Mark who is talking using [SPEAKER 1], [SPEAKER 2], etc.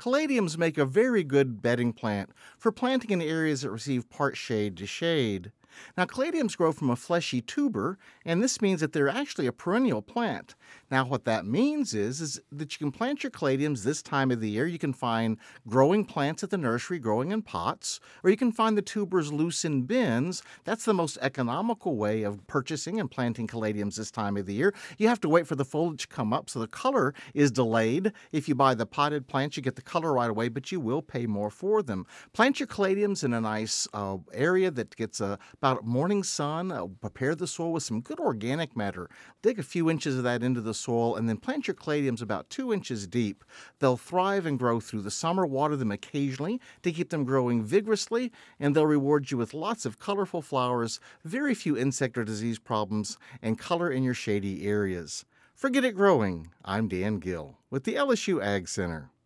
[SPEAKER 1] Caladiums make a very good bedding plant for planting in areas that receive part shade to shade. Now, caladiums grow from a fleshy tuber, and this means that they're actually a perennial plant. Now, what that means is that you can plant your caladiums this time of the year. You can find growing plants at the nursery growing in pots, or you can find the tubers loose in bins. That's the most economical way of purchasing and planting caladiums this time of the year. You have to wait for the foliage to come up, so the color is delayed. If you buy the potted plants, you get the color right away, but you will pay more for them. Plant your caladiums in a nice area that gets about morning sun. Prepare the soil with some good organic matter. Dig a few inches of that into the soil and then plant your caladiums about 2 inches deep. They'll thrive and grow through the summer. Water them occasionally to keep them growing vigorously, and they'll reward you with lots of colorful flowers, very few insect or disease problems, and color in your shady areas. Forget it growing. I'm Dan Gill with the LSU Ag Center.